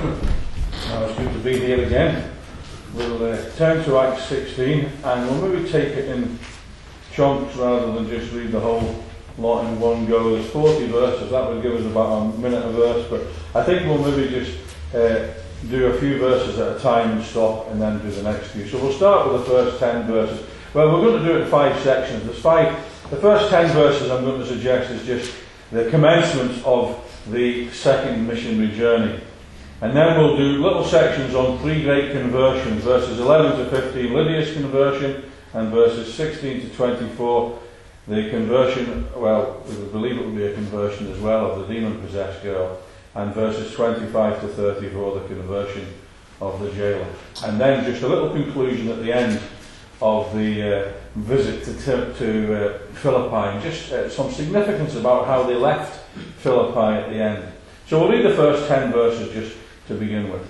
Now it's good to be here again. We'll turn to Acts 16 and we'll maybe take it in chunks rather than just read the whole lot in one go. There's 40 verses, that would give us about a minute a verse, but I think we'll maybe just do a few verses at a time and stop and then do the next few. So we'll start with the first 10 verses. Well, we're going to do it in 5 sections. The first 10 verses I'm going to suggest is just the commencement of the second missionary journey. And then we'll do little sections on 3 great conversions, verses 11 to 15, Lydia's conversion, and verses 16 to 24, the conversion, well, we believe it will be a conversion as well, of the demon-possessed girl, and verses 25 to 34, the conversion of the jailer. And then just a little conclusion at the end of the visit to Philippi, and just some significance about how they left Philippi at the end. So we'll read the first 10 verses just to begin with.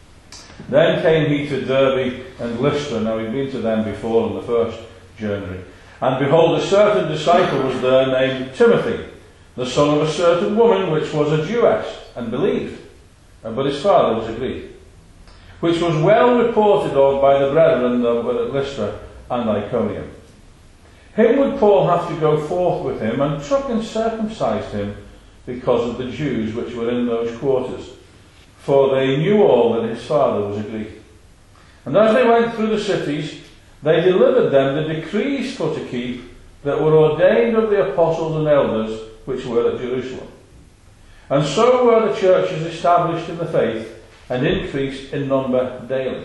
Then came he to Derbe and Lystra. Now he'd been to them before on the first journey. And behold, a certain disciple was there named Timothy, the son of a certain woman which was a Jewess, and believed, but his father was a Greek, which was well reported of by the brethren that were at Lystra and Iconium. Him would Paul have to go forth with him, and took and circumcised him because of the Jews which were in those quarters, for they knew all that his father was a Greek. And as they went through the cities, they delivered them the decrees for to keep that were ordained of the apostles and elders which were at Jerusalem. And so were the churches established in the faith, and increased in number daily.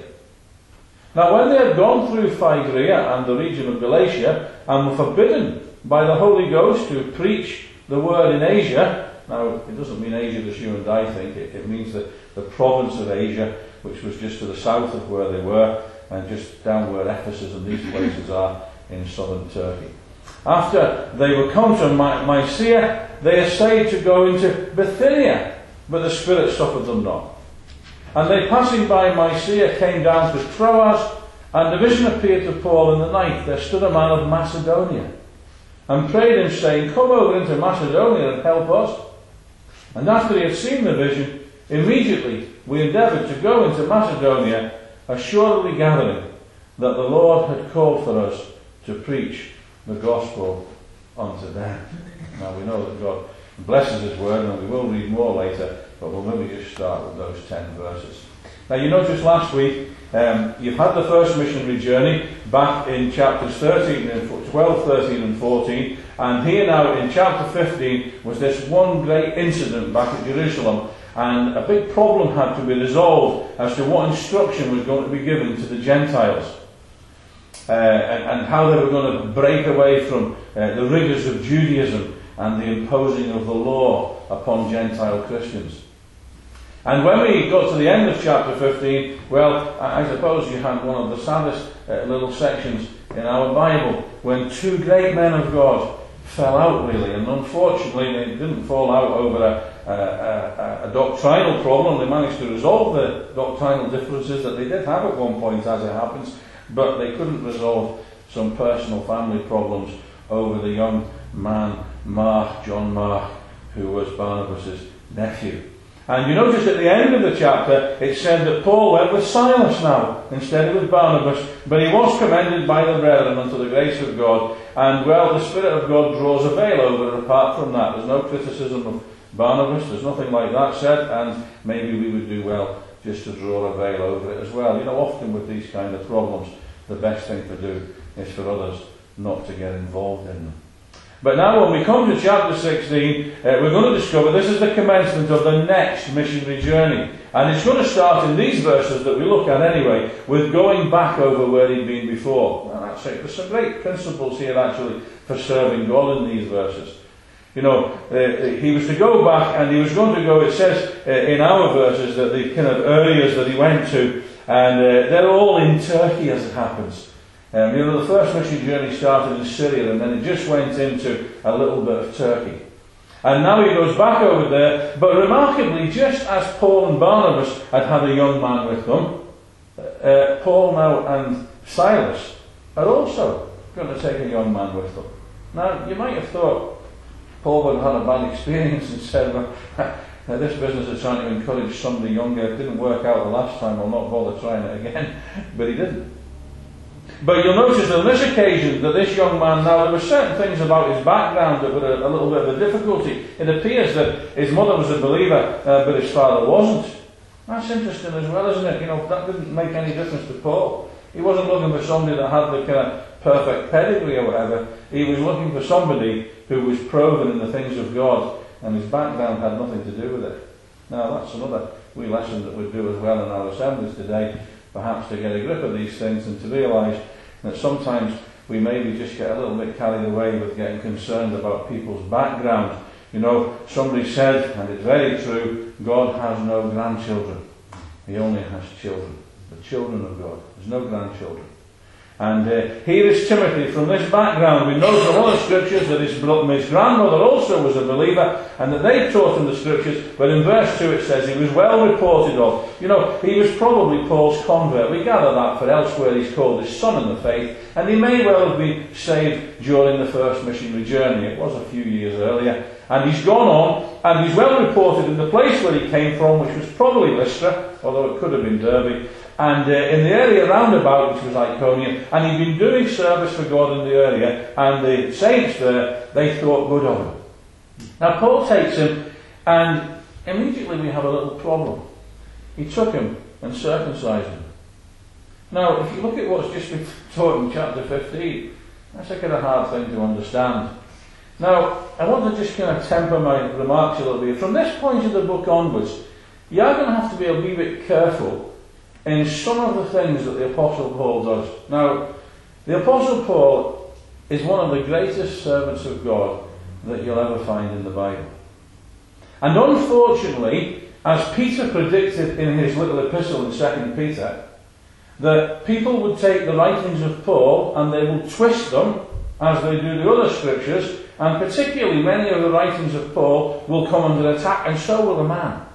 Now when they had gone through Phrygia and the region of Galatia, and were forbidden by the Holy Ghost to preach the word in Asia. Now it doesn't mean Asia as you and I think, it means the province of Asia, which was just to the south of where they were, and just down where Ephesus and these places are in southern Turkey. After they were come to Mysia, they essayed to go into Bithynia, but the Spirit suffered them not. And they passing by Mysia came down to Troas, and a vision appeared to Paul in the night. There stood a man of Macedonia, and prayed him, saying, Come over into Macedonia and help us. And after he had seen the vision, immediately we endeavoured to go into Macedonia, assuredly gathering that the Lord had called for us to preach the gospel unto them. Now we know that God blesses his word, and we will read more later, but we'll maybe just start with those 10 verses. Now you noticed last week, you've had the first missionary journey back in chapters 13 and 12, 13 and 14, and here now in chapter 15 was this one great incident back at Jerusalem, and a big problem had to be resolved as to what instruction was going to be given to the Gentiles, and how they were going to break away from the rigours of Judaism and the imposing of the law upon Gentile Christians. And when we got to the end of chapter 15, well, I suppose you had one of the saddest little sections in our Bible, when 2 great men of God fell out really, and unfortunately they didn't fall out over a doctrinal problem. They managed to resolve the doctrinal differences that they did have at one point, as it happens, but they couldn't resolve some personal family problems over the young man Mark, John Mark, who was Barnabas' nephew. And you notice at the end of the chapter it said that Paul went with Silas now instead of with Barnabas, but he was commended by the brethren unto the grace of God. And well, the Spirit of God draws a veil over it. Apart from that, there's no criticism of Barnabas, there's nothing like that said, and maybe we would do well just to draw a veil over it as well. You know, often with these kind of problems, the best thing to do is for others not to get involved in them. But now when we come to chapter 16, we're going to discover this is the commencement of the next missionary journey. And it's going to start in these verses that we look at anyway, with going back over where he'd been before. Well, that's it. There's some great principles here actually for serving God in these verses. You know, he was to go back, and he was going to go, it says in our verses, that the kind of areas that he went to, and they're all in Turkey as it happens. You know, the first mission journey started in Syria, and then it just went into a little bit of Turkey. And now he goes back over there, but remarkably, just as Paul and Barnabas had a young man with them, Paul now and Silas are also going to take a young man with them. Now, you might have thought Paul would have had a bad experience and said, well, this business of trying to encourage somebody younger, it didn't work out the last time, I'll not bother trying it again. But he didn't. But you'll notice on this occasion that this young man, now there were certain things about his background that were a little bit of a difficulty. It appears that his mother was a believer, but his father wasn't. That's interesting as well, isn't it? That didn't make any difference to Paul. He wasn't looking for somebody that had the kind of perfect pedigree or whatever. He was looking for somebody who was proven in the things of God, and his background had nothing to do with it. Now that's another wee lesson that we do as well in our assemblies today, perhaps to get a grip of these things and to realise that sometimes we maybe just get a little bit carried away with getting concerned about people's background. Somebody said, and it's very true, God has no grandchildren. He only has children. The children of God. There's no grandchildren. And here is Timothy from this background. We know from other scriptures that his grandmother also was a believer and that they taught him the scriptures, but in verse 2 it says he was well reported of. He was probably Paul's convert. We gather that, for elsewhere he's called his son in the faith, and he may well have been saved during the first missionary journey. It was a few years earlier. And he's gone on, and he's well reported in the place where he came from, which was probably Lystra, although it could have been Derbe, and in the area round about, which was Iconium, and he'd been doing service for God in the area, and the saints there, they thought good of him. Now Paul takes him, and immediately we have a little problem. He took him and circumcised him. Now, if you look at what's just been taught in chapter 15, that's a kind of hard thing to understand. Now, I want to just kind of temper my remarks a little bit. From this point of the book onwards, you are going to have to be a wee bit careful in some of the things that the Apostle Paul does. Now, the Apostle Paul is one of the greatest servants of God that you'll ever find in the Bible. And unfortunately, as Peter predicted in his little epistle in 2 Peter, that people would take the writings of Paul and they will twist them as they do the other scriptures, and particularly many of the writings of Paul will come under attack, and so will a man.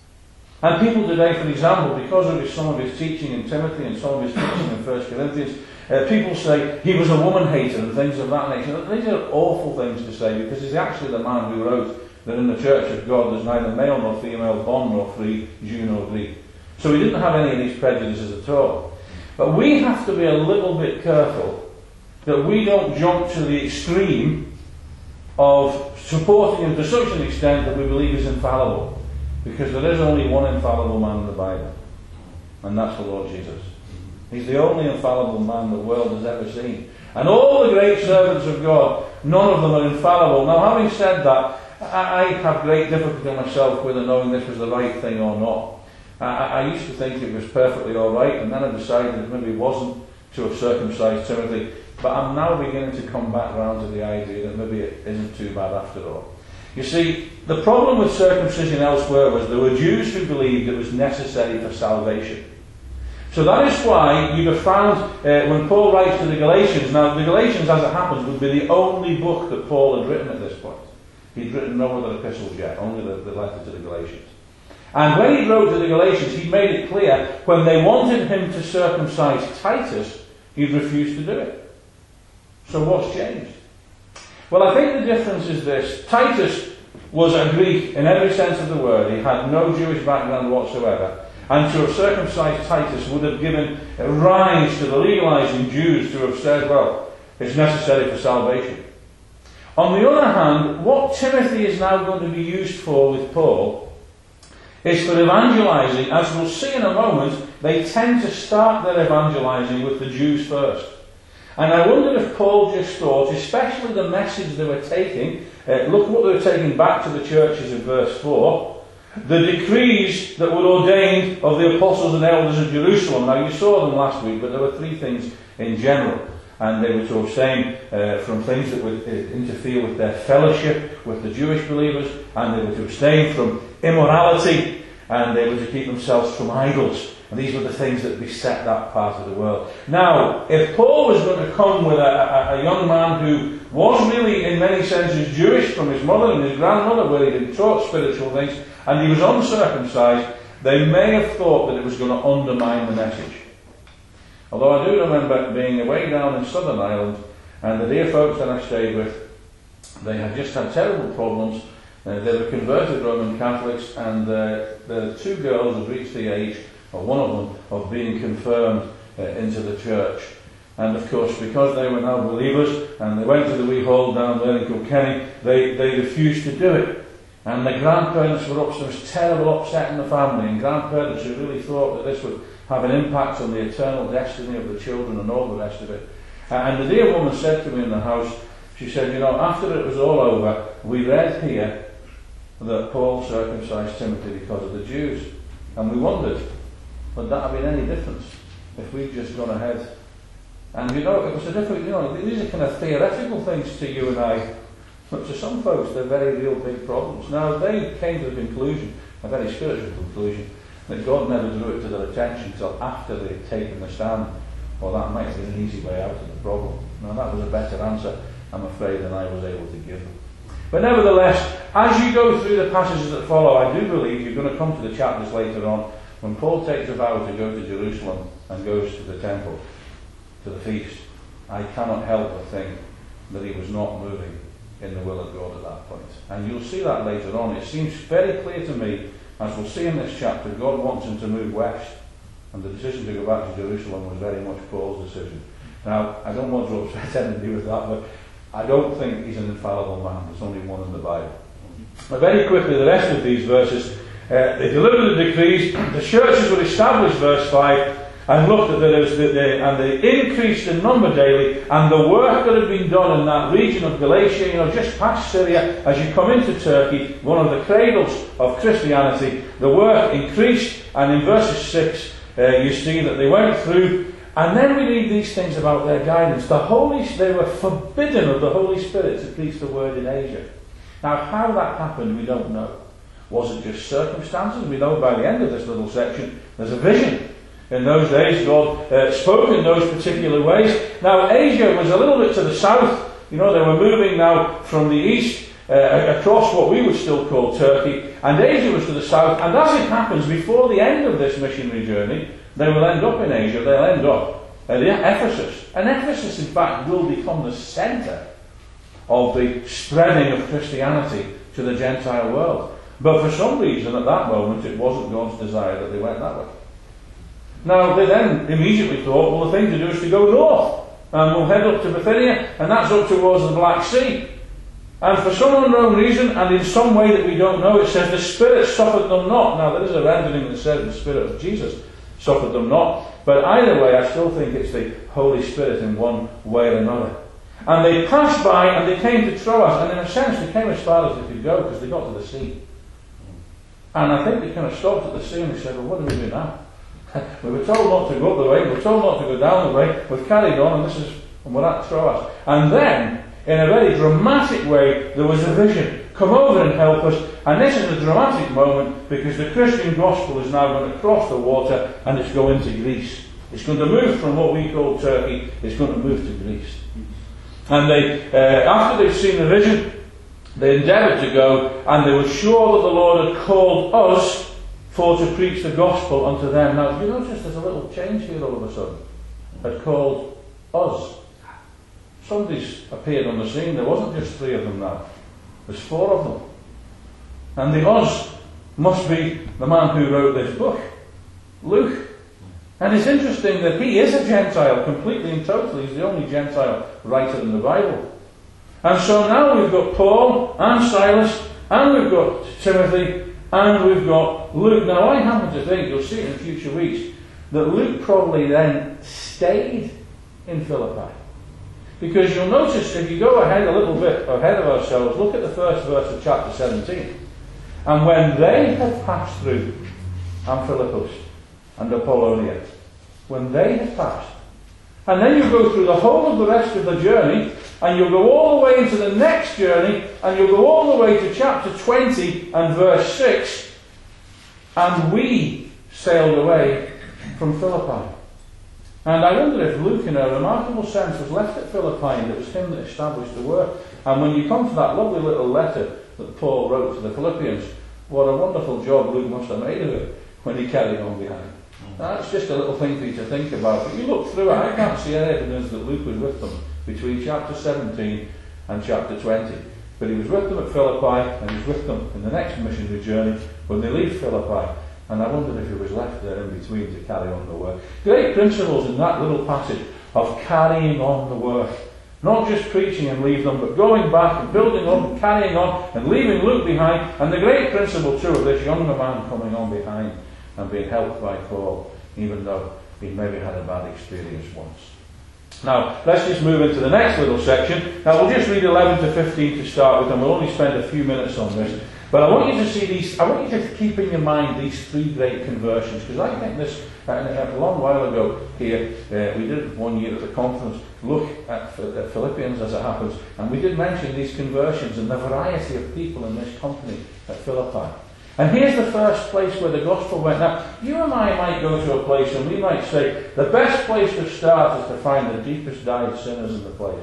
And people today, for example, because of some of his teaching in Timothy and some of his teaching in 1 Corinthians, people say he was a woman hater and things of that nature. These are awful things to say, because he's actually the man who wrote that in the Church of God there's neither male nor female, bond nor free, Jew nor Greek. So he didn't have any of these prejudices at all. But we have to be a little bit careful that we don't jump to the extreme of supporting him to such an extent that we believe he's infallible. Because there is only one infallible man in the Bible, and that's the Lord Jesus. He's the only infallible man the world has ever seen. And all the great servants of God, none of them are infallible. Now, having said that, I have great difficulty myself whether knowing this was the right thing or not. I used to think it was perfectly alright, and then I decided it maybe wasn't to have circumcised Timothy. But I'm now beginning to come back round to the idea that maybe it isn't too bad after all. You see, the problem with circumcision elsewhere was there were Jews who believed it was necessary for salvation. So that is why you'd have found when Paul writes to the Galatians, now the Galatians, as it happens, would be the only book that Paul had written at this point. He'd written no other epistles yet, only the letter to the Galatians. And when he wrote to the Galatians, he made it clear when they wanted him to circumcise Titus, he'd refused to do it. So what's changed? Well, I think the difference is this. Titus was a Greek in every sense of the word. He had no Jewish background whatsoever. And to have circumcised Titus would have given rise to the legalizing Jews to have said, well, it's necessary for salvation. On the other hand, what Timothy is now going to be used for with Paul is for evangelizing. As we'll see in a moment, they tend to start their evangelizing with the Jews first. And I wonder if Paul just thought, especially the message they were taking, look what they were taking back to the churches in verse 4, the decrees that were ordained of the apostles and elders of Jerusalem. Now you saw them last week, but there were three things in general. And they were to abstain from things that would interfere with their fellowship with the Jewish believers, and they were to abstain from immorality, and they were to keep themselves from idols. And these were the things that beset that part of the world. Now, if Paul was going to come with a young man who was really, in many senses, Jewish from his mother and his grandmother, where he'd been taught spiritual things, and he was uncircumcised, they may have thought that it was going to undermine the message. Although I do remember being away down in Southern Ireland, and the dear folks that I stayed with, they had just had terrible problems They were converted Roman Catholics, and the two girls had reached the age, or one of them, of being confirmed into the church. And of course, because they were now believers, and they went to the wee hall down there in Kilkenny, they refused to do it. And the grandparents were up, so there was terrible upset in the family, and grandparents who really thought that this would have an impact on the eternal destiny of the children and all the rest of it. And the dear woman said to me in the house, she said, you know, after it was all over, we read here that Paul circumcised Timothy because of the Jews. And we wondered, would that have been any difference if we'd just gone ahead? And you know, it was a different, you know, these are kind of theoretical things to you and I, but to some folks they're very real big problems. Now, they came to the conclusion, a very spiritual conclusion, that God never drew it to their attention until after they had taken the stand. Well, that might have been an easy way out of the problem. Now, that was a better answer, I'm afraid, than I was able to give them. But nevertheless, as you go through the passages that follow, I do believe you're going to come to the chapters later on when Paul takes a vow to go to Jerusalem and goes to the temple, to the feast. I cannot help but think that he was not moving in the will of God at that point. And you'll see that later on. It seems very clear to me, as we'll see in this chapter, God wants him to move west. And the decision to go back to Jerusalem was very much Paul's decision. Now, I don't want to upset anybody with that, but I don't think he's an infallible man. There's only one in the Bible. But very quickly, the rest of these verses, they delivered the decrees, the churches were established, verse 5, and looked at and they increased in number daily, and the work that had been done in that region of Galatia, you know, just past Syria, as you come into Turkey, one of the cradles of Christianity, the work increased, and in verses 6, you see that they went through, and then we read these things about their guidance. They were forbidden of the Holy Spirit to preach the word in Asia. Now, how that happened, we don't know. Was it just circumstances? We know by the end of this little section, there's a vision. In those days, God spoke in those particular ways. Now, Asia was a little bit to the south. You know, they were moving now from the east across what we would still call Turkey, and Asia was to the south. And as it happens, before the end of this missionary journey, they will end up in Asia. They'll end up at Ephesus. And Ephesus, in fact, will become the centre of the spreading of Christianity to the Gentile world. But for some reason, at that moment, it wasn't God's desire that they went that way. Now, they then immediately thought, well, the thing to do is to go north. And we'll head up to Bithynia, and that's up towards the Black Sea. And for some unknown reason, and in some way that we don't know, it says the Spirit suffered them not. Now, there is a rendering that says the Spirit of Jesus suffered them not. But either way, I still think it's the Holy Spirit in one way or another. And they passed by, and they came to Troas, and in a sense, they came as far as they could go, because they got to the sea. And I think they kind of stopped at the sea, and they said, well, what do we do now? We were told not to go up the way, we were told not to go down the way, we've carried on, and we're at Troas. And then, in a very dramatic way, there was a vision. Come over and help us. And this is a dramatic moment, because the Christian gospel is now going to cross the water, and it's going to Greece. It's going to move from what we call Turkey, it's going to move to Greece. And they, after they've seen the vision, they endeavoured to go, and they were sure that the Lord had called us for to preach the gospel unto them. Now, you notice there's a little change here all of a sudden. Had called us. Somebody's appeared on the scene. There wasn't just 3 of them now. There's 4 of them. And the us must be the man who wrote this book, Luke. And it's interesting that he is a Gentile, completely and totally. He's the only Gentile writer in the Bible. And so now we've got Paul and Silas, and we've got Timothy, and we've got Luke. Now, I happen to think, you'll see it in future weeks, that Luke probably then stayed in Philippi. Because you'll notice, if you go ahead a little bit ahead of ourselves, look at the first verse of chapter 17. And when they had passed through Amphipolis and Apollonia, when they had passed, and then you go through the whole of the rest of the journey, and you'll go all the way into the next journey, and you'll go all the way to chapter 20 and verse 6, and we sailed away from Philippi. And I wonder if Luke, in a remarkable sense, was left at Philippi, and it was him that established the work. And when you come to that lovely little letter that Paul wrote to the Philippians, what a wonderful job Luke must have made of it when he carried on behind. That's just a little thing for you to think about. But you look through it, I can't see any evidence that Luke was with them between chapter 17 and chapter 20. But he was with them at Philippi, and he was with them in the next missionary journey when they leave Philippi. And I wondered if he was left there in between to carry on the work. Great principles in that little passage of carrying on the work. Not just preaching and leave them, but going back and building up and carrying on and leaving Luke behind. And the great principle too of this younger man coming on behind and being helped by Paul, even though he maybe had a bad experience once. Now, let's just move into the next little section. Now, we'll just read 11 to 15 to start with, and we'll only spend a few minutes on this. But I want you to see these, I want you to keep in your mind these three great conversions, because I think this, a long while ago here, we did one year at the conference, look at Philippians as it happens, and we did mention these conversions and the variety of people in this company at Philippi. And here's the first place where the gospel went. Now, you and I might go to a place and we might say, the best place to start is to find the deepest dyed sinners in the place.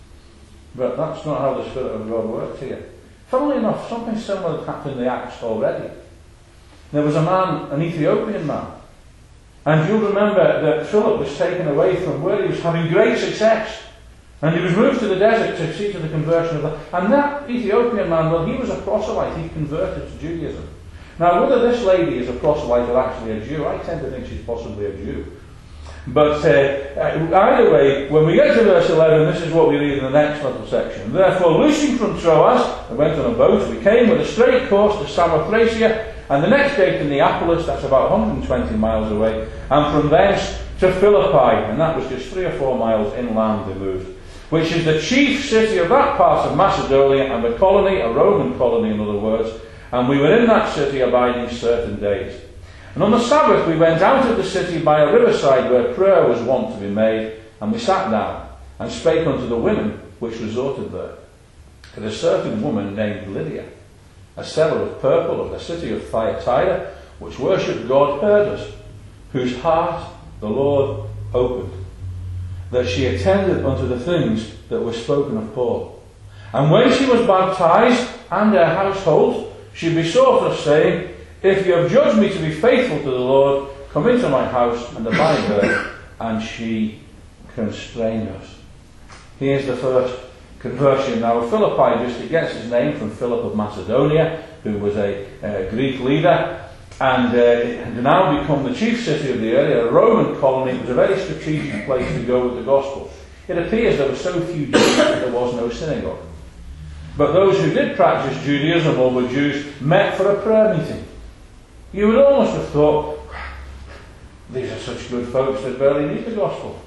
But that's not how the Spirit of God works here. Funnily enough, something similar happened in the Acts already. There was a man, an Ethiopian man. And you'll remember that Philip was taken away from where he was having great success. And he was moved to the desert to see to the conversion of that. And that Ethiopian man, well, he was a proselyte. He converted to Judaism. Now, whether this lady is a proselyte or actually a Jew, I tend to think she's possibly a Jew. But either way, when we get to verse 11, this is what we read in the next little section. Therefore, loosing from Troas, we went on a boat, we came with a straight course to Samothracia, and the next day to Neapolis, that's about 120 miles away, and from thence to Philippi, and that was just 3 or 4 miles inland they moved, which is the chief city of that part of Macedonia, and the colony, a Roman colony in other words, and we were in that city abiding certain days. And on the Sabbath we went out of the city by a riverside where prayer was wont to be made, and we sat down, and spake unto the women which resorted there. And a certain woman named Lydia, a seller of purple of the city of Thyatira, which worshipped God, heard us, whose heart the Lord opened, that she attended unto the things that were spoken of Paul. And when she was baptized, and her household, she besought us, saying, If you have judged me to be faithful to the Lord, come into my house and abide there. And she constrained us. Here's the first conversion. Now, Philippi just gets his name from Philip of Macedonia, who was a Greek leader, and had now become the chief city of the area, a Roman colony. It was a very strategic place to go with the gospel. It appears there were so few Jews that there was no synagogue. But those who did practice Judaism or were Jews met for a prayer meeting. You would almost have thought, these are such good folks that barely need the gospel.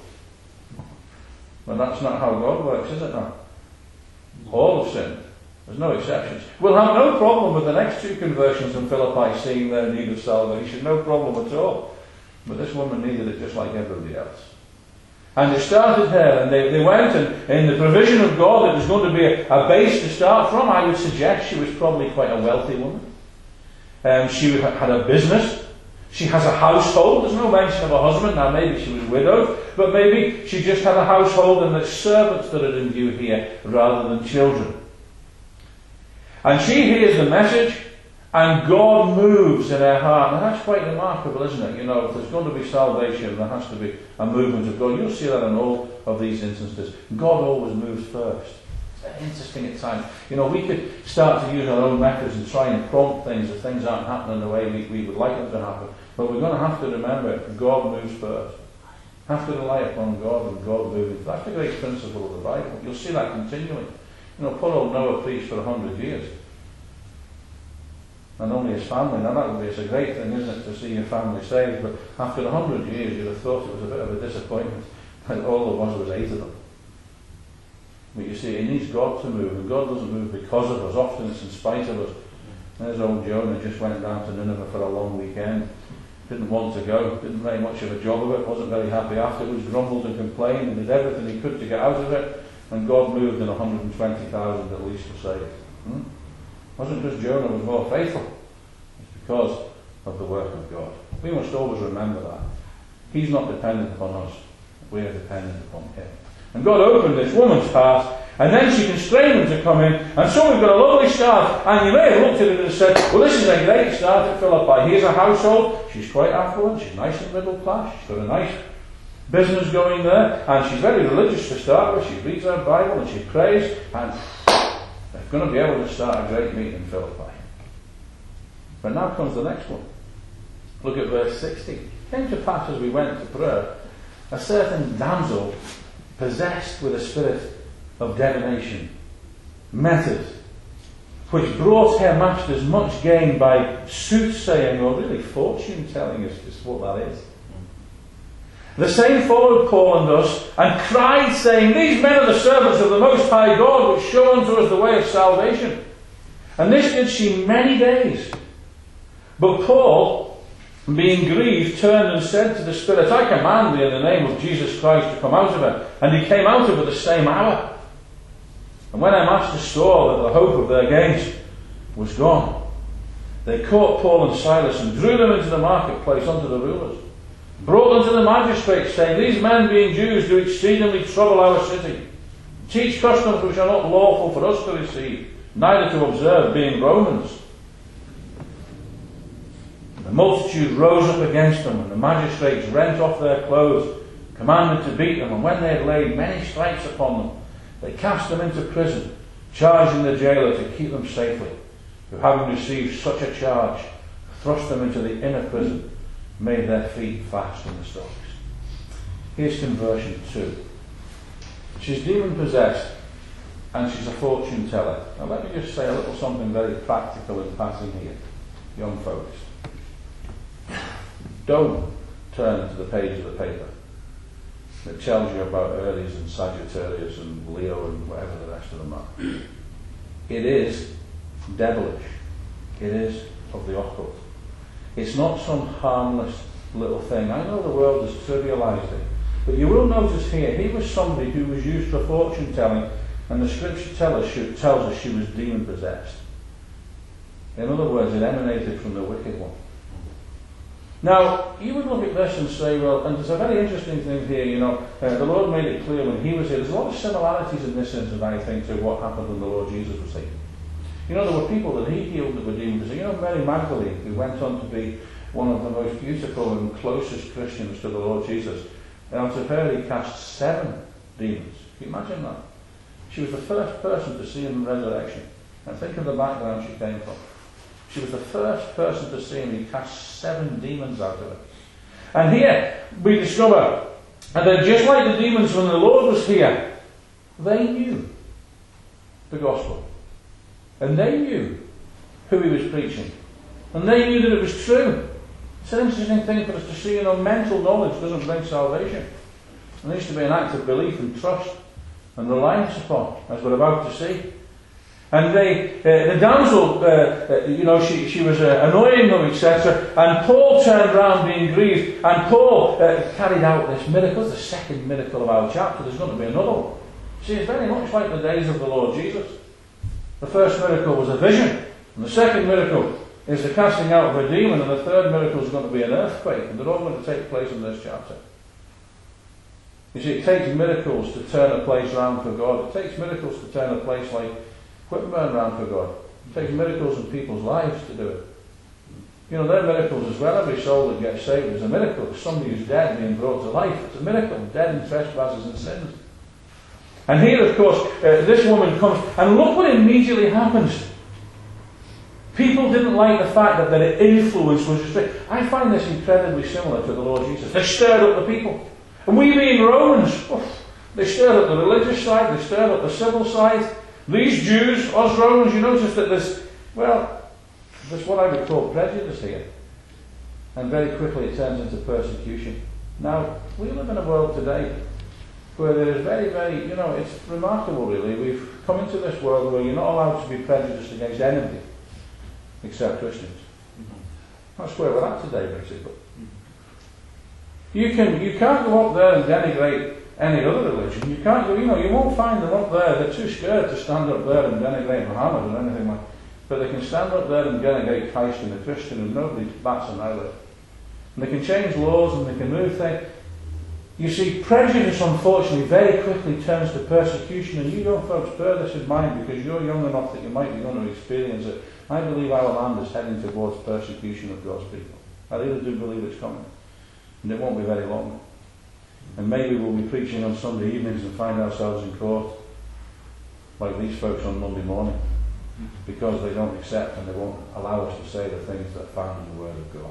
But that's not how God works, is it now? All have sinned. There's no exceptions. We'll have no problem with the next two conversions in Philippi seeing their need of salvation. No problem at all. But this woman needed it just like everybody else. And it started there, and they went, and in the provision of God, it was going to be a base to start from. I would suggest she was probably quite a wealthy woman. She had a business. She has a household. There's no mention of a husband. Now, maybe she was widowed, but maybe she just had a household and the servants that are in view here rather than children. And she hears the message, and God moves in her heart. And that's quite remarkable, isn't it? You know, if there's going to be salvation, there has to be a movement of God. You'll see that in all of these instances. God always moves first. It's very interesting at times. You know, we could start to use our own methods and try and prompt things if things aren't happening the way we would like them to happen. But we're going to have to remember, God moves first. Have to rely upon God and God moving. That's the great principle of the Bible. You'll see that continuing. You know, poor old Noah preached for 100 years. And only his family. Now that would be, it's a great thing, isn't it, to see your family saved, but after 100 years you'd have thought it was a bit of a disappointment that all there was 8 of them. But you see, it needs God to move, and God doesn't move because of us. Often it's in spite of us. There's old Jonah just went down to Nineveh for a long weekend. Didn't want to go, didn't make much of a job of it, wasn't very happy afterwards, grumbled and complained, and did everything he could to get out of it, and God moved and 120,000 at least were saved. It wasn't because Jonah was more faithful, it's because of the work of God. We must always remember that. He's not dependent upon us, we are dependent upon him. And God opened this woman's heart, and then she constrained them to come in, and so we've got a lovely start. And you may have looked at it and said, well, this is a great start at Philippi. Here's a household, she's quite affluent, she's nice and middle class, she's got a nice business going there, and she's very religious to start with. She reads her Bible and she prays, and going to be able to start a great meeting in Philippi. But now comes the next one. Look at verse 60. It came to pass as we went to prayer, a certain damsel possessed with a spirit of divination met us, which brought her masters much gain by soothsaying, or really fortune telling, is what that is. The same followed Paul and us, and cried, saying, These men are the servants of the Most High God, which show unto us the way of salvation. And this did she many days. But Paul, being grieved, turned and said to the Spirit, I command thee in the name of Jesus Christ to come out of her. And he came out of her the same hour. And when her masters saw that the hope of their gains was gone, they caught Paul and Silas and drew them into the marketplace unto the rulers, brought them to the magistrates, saying, These men, being Jews, do exceedingly trouble our city, teach customs which are not lawful for us to receive, neither to observe, being Romans. The multitude rose up against them, and the magistrates rent off their clothes, commanded to beat them, and when they had laid many stripes upon them, they cast them into prison, charging the jailer to keep them safely, who, having received such a charge, thrust them into the inner prison, made their feet fast in the stocks. Here's conversion 2. She's demon possessed, and she's a fortune teller. Now let me just say a little something very practical in passing here, young folks. Don't turn to the page of the paper that tells you about Aries and Sagittarius and Leo and whatever the rest of them are. It is devilish. It is of the occult. It's not some harmless little thing. I know the world has trivialized it, but you will notice here, he was somebody who was used for fortune telling, and the scripture tells us she was demon possessed. In other words, it emanated from the wicked one. Now, you would look at this and say, well, and there's a very interesting thing here, the Lord made it clear when he was here. There's a lot of similarities in this instance, I think, to what happened when the Lord Jesus was here. There were people that he healed that were demon possessed. Mary Magdalene, who went on to be one of the most beautiful and closest Christians to the Lord Jesus. And out of her he cast 7 demons. Can you imagine that? She was the first person to see him in resurrection. And think of the background she came from. She was the first person to see him. He cast 7 demons out of her. And here we discover that just like the demons when the Lord was here, they knew the gospel. And they knew who he was preaching. And they knew that it was true. It's an interesting thing for us to see. Mental knowledge doesn't bring salvation. There needs to be an act of belief and trust and reliance upon, as we're about to see. And the damsel, she was annoying them, etc. And Paul turned round being grieved. And Paul carried out this miracle. It's the second miracle of our chapter. There's going to be another one. See, it's very much like the days of the Lord Jesus. The first miracle was a vision. And the second miracle is the casting out of a demon. And the third miracle is going to be an earthquake. And they're all going to take place in this chapter. You see, it takes miracles to turn a place round for God. It takes miracles to turn a place like Whitburn round for God. It takes miracles in people's lives to do it. They're miracles as well. Every soul that gets saved is a miracle. Somebody who's dead being brought to life. It's a miracle. Dead in trespasses and sins. And here, of course, this woman comes, and look what immediately happens. People didn't like the fact that their influence was restricted. I find this incredibly similar to the Lord Jesus. They stirred up the people. And we being Romans, they stirred up the religious side, they stirred up the civil side. These Jews, us Romans, you notice that there's what I would call prejudice here. And very quickly it turns into persecution. Now, we live in a world today where there is very, very, it's remarkable really. We've come into this world where you're not allowed to be prejudiced against anybody except Christians. That's where we're at today, basically. You can't go up there and denigrate any other religion. You can't go, you won't find them up there. They're too scared to stand up there and denigrate Muhammad or anything like that. But they can stand up there and denigrate Christ and the Christian, and nobody bats an eyelid. And they can change laws and they can move things. You see, prejudice, unfortunately, very quickly turns to persecution, and you young folks bear this in mind because you're young enough that you might be going to experience it. I believe our land is heading towards persecution of God's people. I really do believe it's coming. And it won't be very long. And maybe we'll be preaching on Sunday evenings and find ourselves in court like these folks on Monday morning. because they don't accept and they won't allow us to say the things that are found in the Word of God.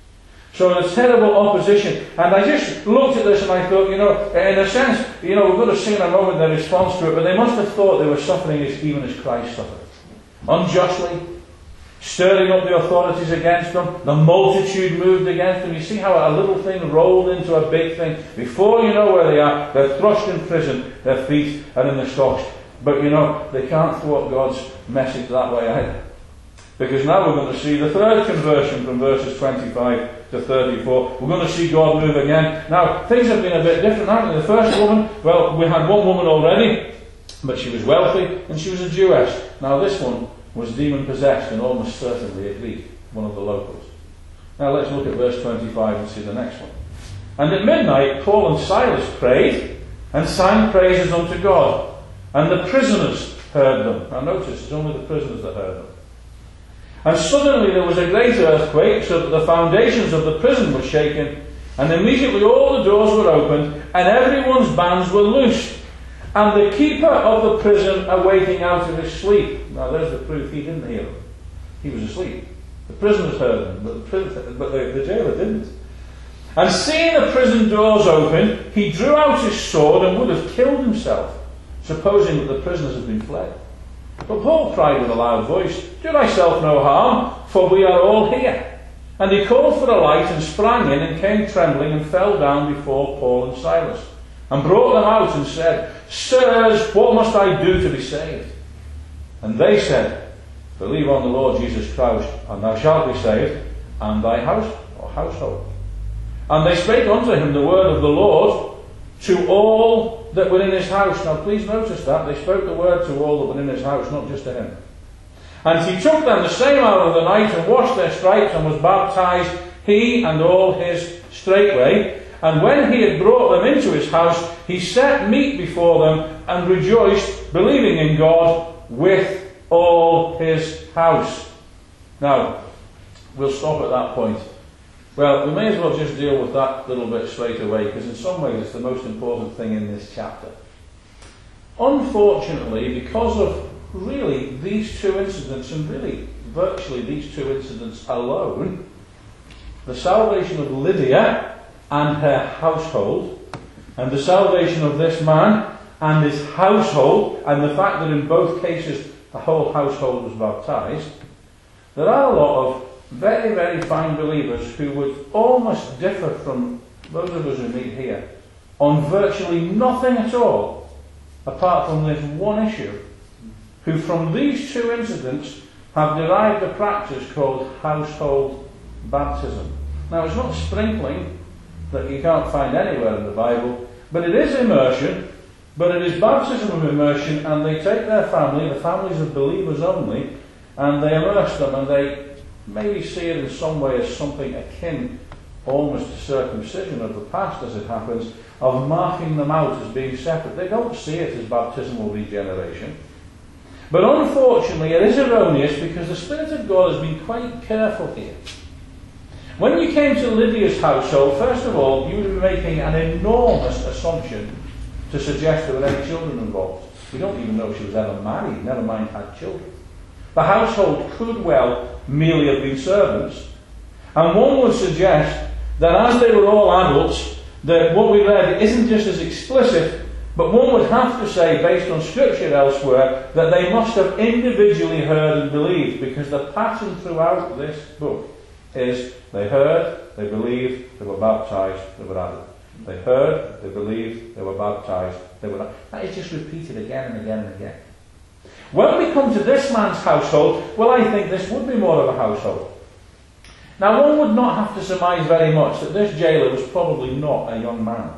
So there's terrible opposition. And I just looked at this and I thought, in a sense, we've got to see in a moment their response to it, but they must have thought they were suffering even as Christ suffered. Unjustly, stirring up the authorities against them. The multitude moved against them. You see how a little thing rolled into a big thing. Before you know where they are, they're thrust in prison, their feet are in the stocks. But they can't thwart God's message that way either. Because now we're going to see the third conversion from verses 25 to 34. We're going to see God move again. Now, things have been a bit different, haven't they? The first woman, well, we had one woman already, but she was wealthy and she was a Jewess. Now this one was demon-possessed and almost certainly a Greek, one of the locals. Now let's look at verse 25 and see the next one. And at midnight Paul and Silas prayed and sang praises unto God, and the prisoners heard them. Now notice, it's only the prisoners that heard them. And suddenly there was a great earthquake, so that the foundations of the prison were shaken, and immediately all the doors were opened, and everyone's bands were loosed. And the keeper of the prison awaking out of his sleep. Now there's the proof, he didn't hear them. He was asleep. The prisoners heard them, but the jailer didn't. And seeing the prison doors open, he drew out his sword and would have killed himself, supposing that the prisoners had been fled. But Paul cried with a loud voice, Do thyself no harm, for we are all here. And he called for a light and sprang in and came trembling and fell down before Paul and Silas, and brought them out and said, Sirs, what must I do to be saved? And they said, Believe on the Lord Jesus Christ, and thou shalt be saved, and thy house or household. And they spake unto him the word of the Lord to all that were in his house. Now please notice that. They spoke the word to all that were in his house, not just to him. And he took them the same hour of the night, and washed their stripes, and was baptized, he and all his straightway. And when he had brought them into his house, he set meat before them, and rejoiced, believing in God with all his house. Now, we'll stop at that point. Well, we may as well just deal with that little bit straight away, because in some ways it's the most important thing in this chapter. Unfortunately, because of really these two incidents, and really virtually these two incidents alone, the salvation of Lydia and her household, and the salvation of this man and his household, and the fact that in both cases the whole household was baptized, there are a lot of very, very fine believers who would almost differ from those of us who meet here on virtually nothing at all apart from this one issue, who from these two incidents have derived a practice called household baptism. Now it's not sprinkling that you can't find anywhere in the Bible, but it is immersion, but it is baptism of immersion, and they take their family, the families of believers only, and they immerse them, and they maybe see it in some way as something akin almost to circumcision of the past, as it happens, of marking them out as being separate. They don't see it as baptismal regeneration. But unfortunately it is erroneous, because the Spirit of God has been quite careful here. When you came to Lydia's household, first of all, you would be making an enormous assumption to suggest there were any children involved. We don't even know if she was ever married, never mind had children. The household could well merely have been servants. And one would suggest that as they were all adults, that what we read isn't just as explicit, but one would have to say, based on scripture elsewhere, that they must have individually heard and believed, because the pattern throughout this book is they heard, they believed, they were baptized, they were added. They heard, they believed, they were baptized, they were added. That is just repeated again and again and again. When we come to this man's household, well, I think this would be more of a household. Now, one would not have to surmise very much that this jailer was probably not a young man.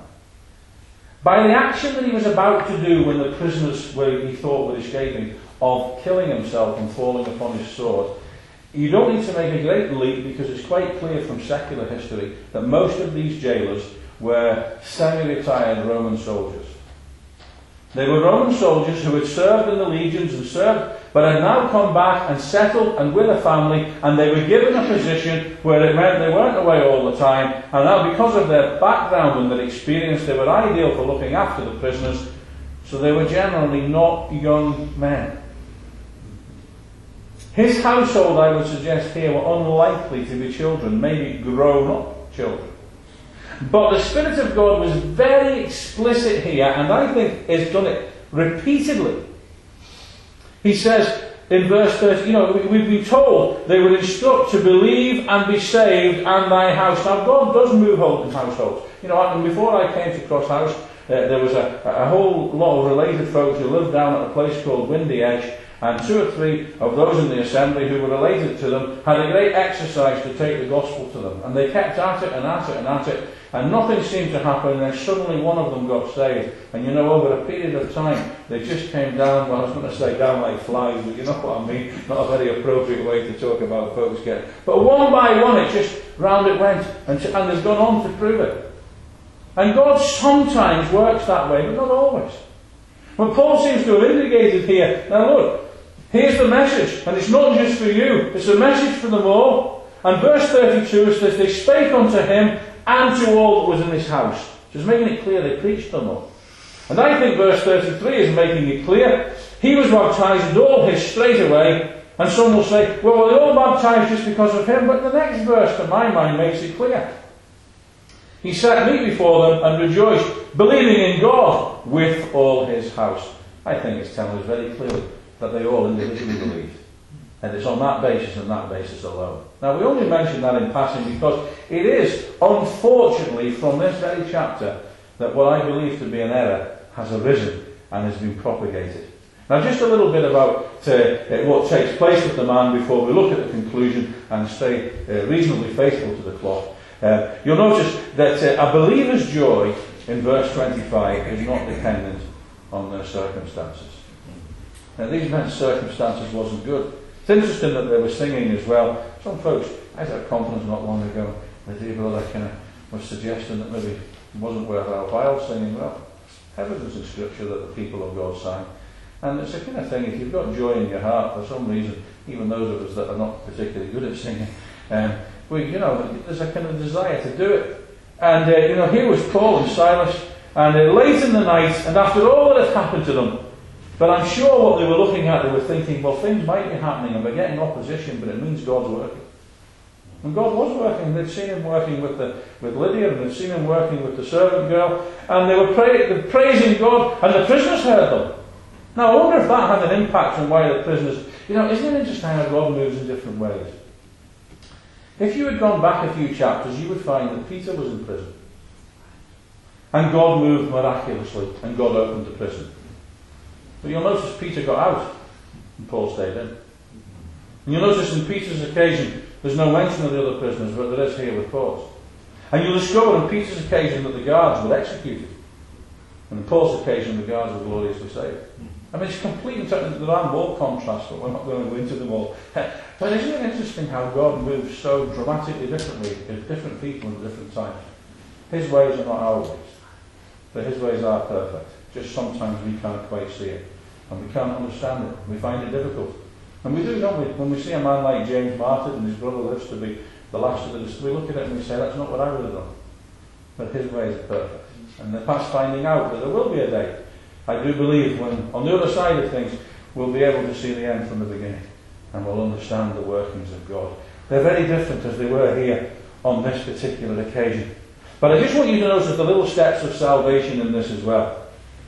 By the action that he was about to do when the prisoners he thought were escaping, of killing himself and falling upon his sword, you don't need to make a great leap, because it's quite clear from secular history that most of these jailers were semi-retired Roman soldiers. They were Roman soldiers who had served in the legions and served, but had now come back and settled and with a family, and they were given a position where it meant they weren't away all the time, and now because of their background and their experience, they were ideal for looking after the prisoners, so they were generally not young men. His household, I would suggest here, were unlikely to be children, maybe grown-up children. But the Spirit of God was very explicit here, and I think has done it repeatedly. He says in verse 30, we've been told they would instruct to believe and be saved and thy house. Now God does move households. Before I came to Cross House, there was a whole lot of related folks who lived down at a place called Windy Edge, and 2 or 3 of those in the assembly who were related to them had a great exercise to take the gospel to them. And they kept at it and at it and at it, and nothing seemed to happen, and then suddenly one of them got saved. And over a period of time, they just came down, well, I was going to say down like flies, but you know what I mean, not a very appropriate way to talk about folks getting. But one by one, it just round it went, and has gone on to prove it. And God sometimes works that way, but not always. Well, Paul seems to have indicated here, now look, here's the message, and it's not just for you, it's a message for them all. And verse 32 says, they spake unto him and to all that was in his house. So it's making it clear they preached them all. And I think verse 33 is making it clear. He was baptized and all his straightway. And some will say, well, they all baptized just because of him. But the next verse, to my mind, makes it clear. He set meat before them and rejoiced, believing in God with all his house. I think it's telling us very clearly that they all individually believed. And it's on that basis and that basis alone. Now, we only mention that in passing because it is, unfortunately, from this very chapter, that what I believe to be an error has arisen and has been propagated. Now, just a little bit about what takes place with the man before we look at the conclusion and stay reasonably faithful to the cloth. You'll notice that a believer's joy, in verse 25, is not dependent on their circumstances. Now, these men's circumstances wasn't good. It's interesting that they were singing as well. Some folks, I had a conference not long ago, the dear brother kind of was suggesting that maybe it wasn't worth our while singing. Well, evidence in Scripture that the people of God sang. And it's the kind of thing, if you've got joy in your heart, for some reason, even those of us that are not particularly good at singing, there's a kind of desire to do it. And, here was Paul and Silas, and late in the night, and after all that had happened to them, but I'm sure what they were looking at, they were thinking, well, things might be happening, and we're getting opposition, but it means God's working. And God was working. They'd seen him working with Lydia, and they'd seen him working with the servant girl, and they were praising God, and the prisoners heard them. Now, I wonder if that had an impact on why the prisoners... isn't it interesting how God moves in different ways? If you had gone back a few chapters, you would find that Peter was in prison. And God moved miraculously, and God opened the prison. But you'll notice Peter got out, and Paul stayed in. And you'll notice in Peter's occasion, there's no mention of the other prisoners, but there is here with Paul's. And you'll discover on Peter's occasion that the guards were executed. And on Paul's occasion, the guards were gloriously saved. I mean, it's complete and total. There are more contrasts, but we're not going to go into them all. But isn't it interesting how God moves so dramatically differently in different people at different times? His ways are not our ways, but his ways are perfect. Just sometimes we can't quite see it, and we can't understand it. We find it difficult. And we do, don't we? When we see a man like James Martin and his brother lives to be the last of the... We look at it and we say, that's not what I would have done. But his ways are perfect. And they're past finding out that there will be a day. I do believe when, on the other side of things, we'll be able to see the end from the beginning. And we'll understand the workings of God. They're very different as they were here on this particular occasion. But I just want you to notice the little steps of salvation in this as well.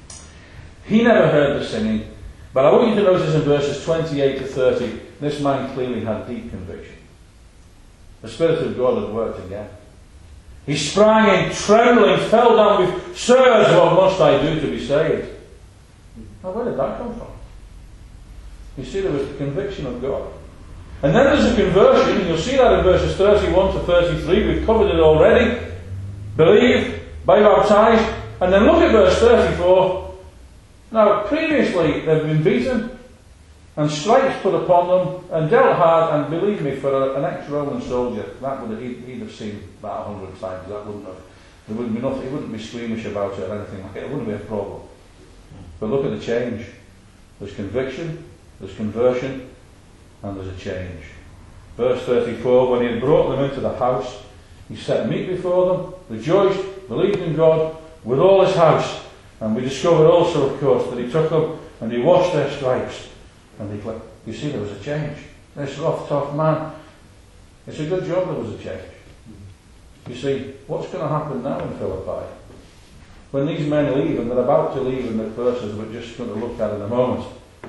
He never heard the singing. But I want you to notice in verses 28 to 30, this man clearly had deep conviction. The Spirit of God had worked again. He sprang in, trembling, fell down with, Sirs, what must I do to be saved? Now, where did that come from? You see, there was the conviction of God. And then there's a conversion, and you'll see that in verses 31 to 33. We've covered it already. Believe, be baptized, and then look at verse 34. Now, previously they've been beaten, and stripes put upon them, and dealt hard, and believe me, for an ex-Roman soldier, he'd have seen that 100 times. That wouldn't have, there wouldn't be nothing, he wouldn't be squeamish about it or anything like it. It wouldn't be a problem. But look at the change. There's conviction, there's conversion, and there's a change. Verse 34, when he had brought them into the house, he set meat before them, rejoiced, believed in God, with all his house. And we discover also, of course, that he took them and he washed their stripes. And you see, there was a change. this rough, tough man. It's a good job there was a change. You see, what's going to happen now in Philippi? When these men leave, and they're about to leave in the verses we're just going to look at in a moment,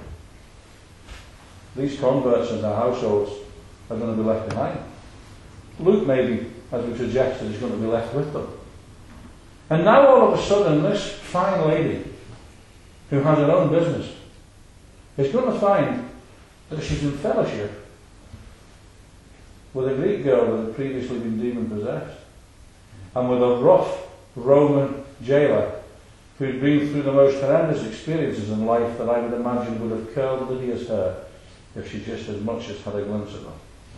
these converts and their households are going to be left behind. Luke, maybe, as we suggested, is going to be left with them. And now all of a sudden, this fine lady, who has her own business, is going to find that she's in fellowship with a Greek girl that had previously been demon-possessed, and with a rough Roman jailer who'd been through the most horrendous experiences in life that I would imagine would have curled Lydia's hair if she just as much as had a glimpse of them.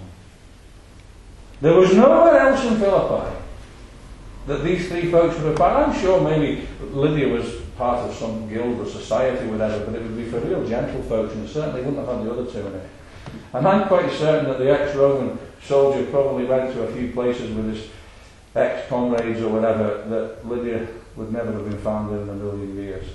There was nowhere else in Philippi that these three folks would have found. I'm sure maybe Lydia was part of some guild or society or whatever, but it would be for real gentle folks, and it certainly wouldn't have had the other two in it. And I'm quite certain that the ex-Roman soldier probably went to a few places with his ex-comrades or whatever that Lydia would never have been found in a million years.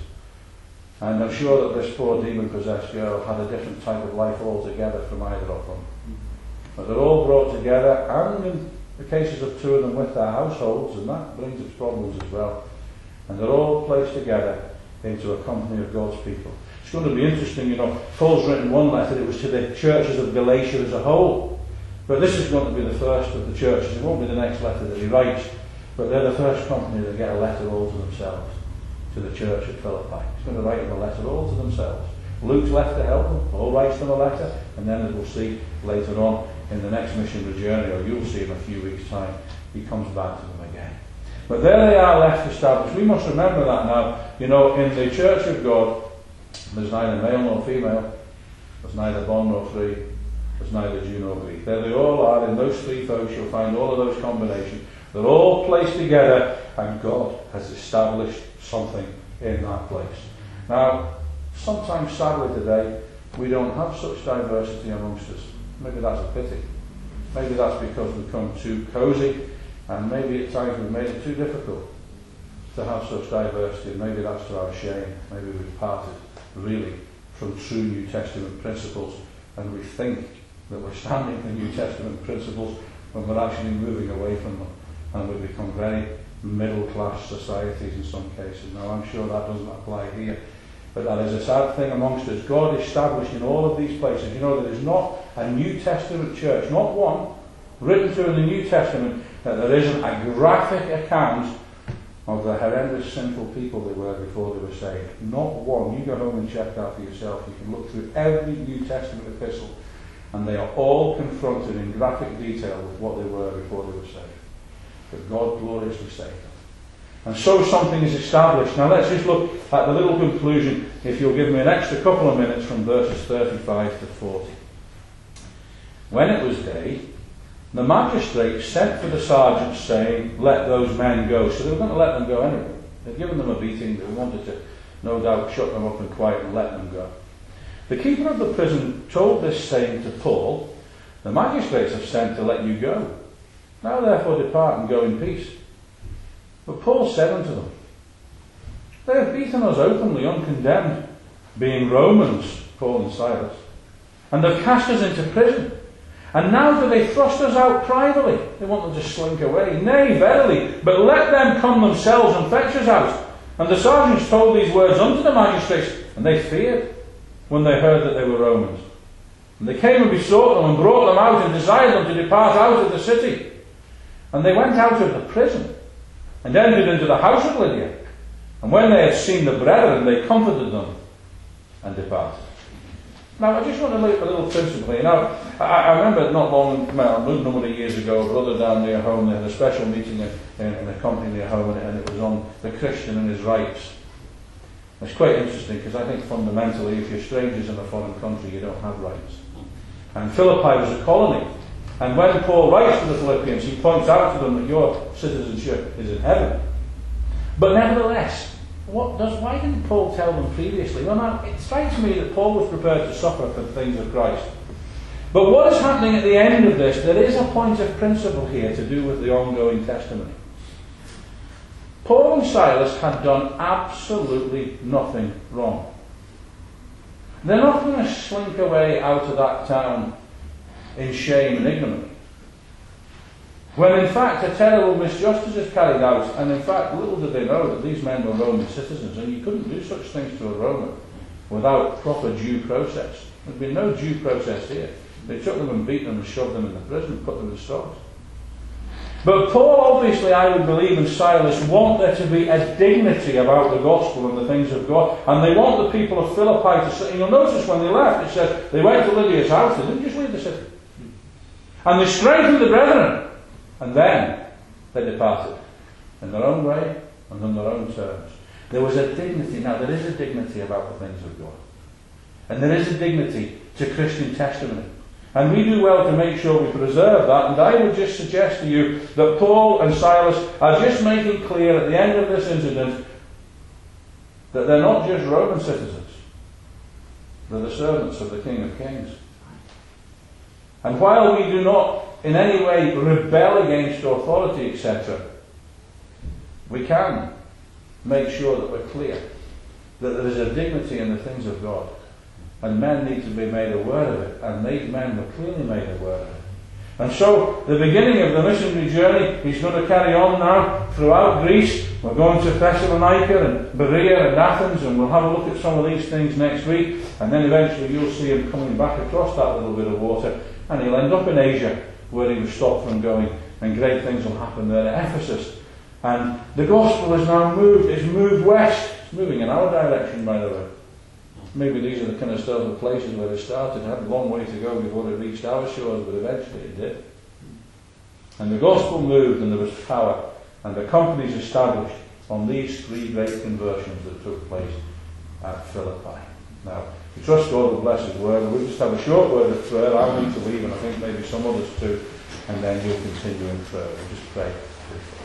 And I'm sure that this poor demon-possessed girl had a different type of life altogether from either of them. But they're all brought together, and in the cases of two of them with their households, and that brings its problems as well. And they're all placed together into a company of God's people. It's going to be interesting, you know, Paul's written one letter, it was to the churches of Galatia as a whole. But this is going to be the first of the churches. It won't be the next letter that he writes, but they're the first company that get a letter all to themselves, to the church at Philippi. He's going to write them a letter all to themselves. Luke's left to help them, Paul writes them a letter, and then as we'll see later on in the next missionary journey, or you'll see in a few weeks' time, he comes back to them again. But there they are left established. We must remember that now. You know, in the church of God, there's neither male nor female, there's neither bond nor free, there's neither Jew nor Greek. There they all are. In those three folks you'll find all of those combinations. They're all placed together, and God has established something in that place. Now, sometimes sadly today, we don't have such diversity amongst us. Maybe that's a pity. Maybe that's because we've become too cosy, and maybe at times we've made it too difficult to have such diversity, and maybe that's to our shame. Maybe we've parted really from true New Testament principles, and we think that we're standing for New Testament principles when we're actually moving away from them, and we've become very middle-class societies in some cases. Now, I'm sure that doesn't apply here, but that is a sad thing amongst us. God established in all of these places, you know, there is not a New Testament church, not one, written to in the New Testament, that there isn't a graphic account of the horrendous sinful people they were before they were saved. Not one. You go home and check that for yourself. You can look through every New Testament epistle, and they are all confronted in graphic detail with what they were before they were saved. But God gloriously saved them. And so something is established. Now let's just look at the little conclusion, if you'll give me an extra couple of minutes, from verses 35 to 40. When it was day, the magistrates sent for the sergeants, saying, "Let those men go." So they were going to let them go anyway. They'd given them a beating. They wanted to, no doubt, shut them up and quiet and let them go. The keeper of the prison told this saying to Paul, "The magistrates have sent to let you go. Now therefore depart and go in peace." But Paul said unto them, "They have beaten us openly, uncondemned, being Romans," Paul and Silas, "and have cast us into prison. And now do they thrust us out privately?" They want them to slink away. "Nay, verily, but let them come themselves and fetch us out." And the sergeants told these words unto the magistrates, and they feared when they heard that they were Romans. And they came and besought them, and brought them out, and desired them to depart out of the city. And they went out of the prison, and entered into the house of Lydia. And when they had seen the brethren, they comforted them, and departed. Now, I just want to look a little principally. You know, I remember not long, well, a number of years ago, a brother down near home, they had a special meeting in a company near home, and it was on the Christian and his rights. It's quite interesting, because I think fundamentally, if you're strangers in a foreign country, you don't have rights. And Philippi was a colony. And when Paul writes to the Philippians, he points out to them that your citizenship is in heaven. But nevertheless, why didn't Paul tell them previously? Well, now, it strikes me that Paul was prepared to suffer for the things of Christ. But what is happening at the end of this, there is a point of principle here to do with the ongoing testimony. Paul and Silas had done absolutely nothing wrong. They're not going to slink away out of that town in shame and ignominy. When in fact a terrible misjustice is carried out, and in fact little did they know that these men were Roman citizens, and you couldn't do such things to a Roman without proper due process. There'd been no due process here. They took them and beat them and shoved them in the prison and put them in stocks. But Paul, obviously, I would believe, and Silas want there to be a dignity about the gospel and the things of God, and they want the people of Philippi to say, you'll notice when they left, it says they went to Lydia's house, they didn't just leave the city. And they strengthened the brethren, and then they departed in their own way and on their own terms. There was a dignity. Now, there is a dignity about the things of God. And there is a dignity to Christian testimony. And we do well to make sure we preserve that. And I would just suggest to you that Paul and Silas are just making clear at the end of this incident that they're not just Roman citizens. They're the servants of the King of Kings. And while we do not in any way rebel against authority, etc., we can make sure that we're clear that there is a dignity in the things of God. And men need to be made aware of it, and these men were clearly made aware of it. And so, the beginning of the missionary journey, he's going to carry on now throughout Greece. We're going to Thessalonica and Berea and Athens, and we'll have a look at some of these things next week. And then eventually you'll see him coming back across that little bit of water, and he'll end up in Asia, where he was stopped from going, and great things will happen there at Ephesus. And the gospel has now moved. It's moved west. It's moving in our direction, by the way. Maybe these are the kind of sort of places where it started. It had a long way to go before it reached our shores, but eventually it did. And the gospel moved, and there was power, and the companies established on these three great conversions that took place at Philippi. Now, we trust God will bless His word. We'll just have a short word of prayer. I'll need to leave, and I think maybe some others too, and then you'll continue in prayer. We'll just pray.